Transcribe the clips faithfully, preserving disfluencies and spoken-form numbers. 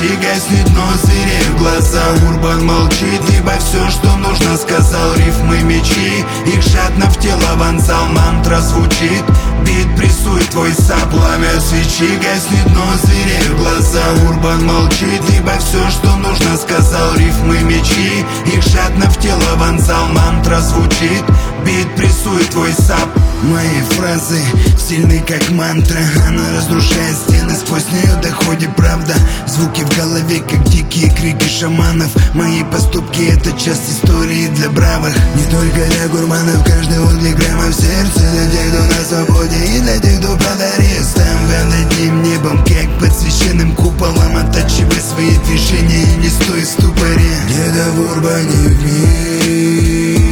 свечи гаснет, но звереют глаза. Урбан молчит, ибо все, что нужно, сказал. Рифмы мечи, их жадно в тело вонзал. Мантра звучит, бит прессует твой сап. Пламя свечи гаснет, но звереют глаза. Урбан молчит, ибо все, что нужно, сказал. Рифмы мечи, их жадно в тело вонзал. Мантра звучит, бит прессует твой сап. Мои фразы сильны как мантра, она разрушает стены, сквозь нее доходит правда. Звуки в голове, как дикие крики шаманов. Мои поступки — это часть истории для бравых. Не только для гурманов, каждый отклик прямо в сердце. Для тех, кто на свободе, и для тех, кто под арестом. Под одним небом, как под священным куполом. Оттачивай свои движения и не стой в ступоре. Где-то в Урбане вмиг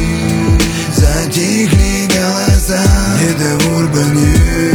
затихли голоса. Где-то в Урбане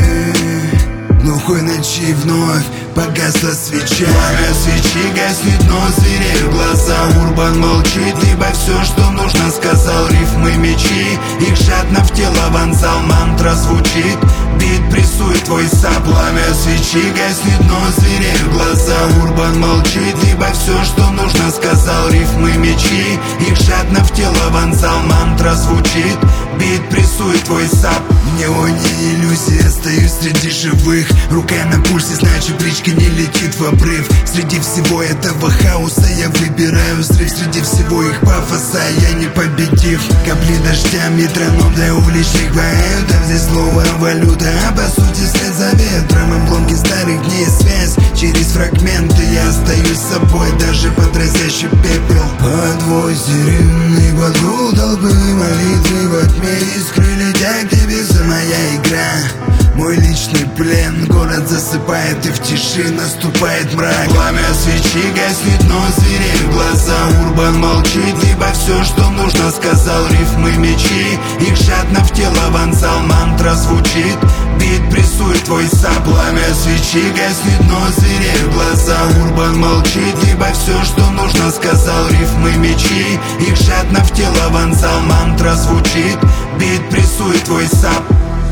глухой ночи вновь погасла свеча. Пламя свечи гаснет, но звереют глаза. Урбан молчит, ибо все, что нужно, сказал. Рифмы мечи, их жадно в тело вонзал. Мантра звучит, бит прессует твой сап. Пламя свечи гаснет, но звереют глаза. Урбан молчит, ибо все, что нужно, сказал. Рифмы мечи, их жадно в тело вонзал. Мантра звучит, бит прессует твой сап. В неоне иллюзии, остаюсь среди живых. Рука на пульсе, значит бричка не летит в обрыв. Среди всего этого хаоса я выбираю взрыв. Среди всего их пафоса я не победив. Капли дождя, метроном для уличных поэтов. Здесь слово валюта, а по сути след за ветром. Обломки старых дней, связь через фрагменты. Я остаюсь собой, даже под разящий пепел. Под твой стерильный подгул толпы, молитвы во тьме искры летят к тебе. Моя игра, мой личный плен. Город засыпает, и в тиши наступает мрак. Пламя свечи гаснет, но звереют глаза. Урбан молчит, ибо все, что нужно, сказал. Рифмы мечи, их жадно в тело вонзал. Мантра звучит, бит прессует твой сап. Пламя свечи гаснет, но звереют глаза. Урбан молчит, ибо все, что нужно, сказал. Рифмы мечи, их жадно в тело вонзал. Мантра звучит, бит прессует твой сап.